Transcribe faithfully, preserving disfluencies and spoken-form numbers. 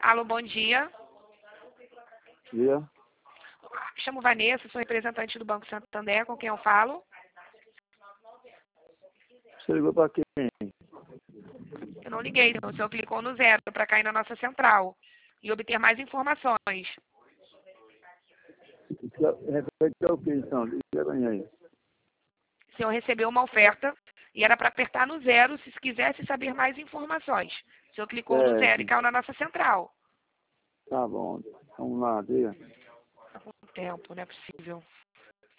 Alô, bom dia. Dia. Me chamo Vanessa, sou representante do Banco Santander, com quem eu falo. Você ligou para quem? Eu não liguei, o senhor clicou no zero para cair na nossa central e obter mais informações. Repete o que, então? Diga aí. O senhor recebeu uma oferta e era para apertar no zero se quisesse saber mais informações. O senhor clicou no zero e Certo. caiu na nossa central. Tá bom. Vamos lá, diga. Tá com tempo, não é possível.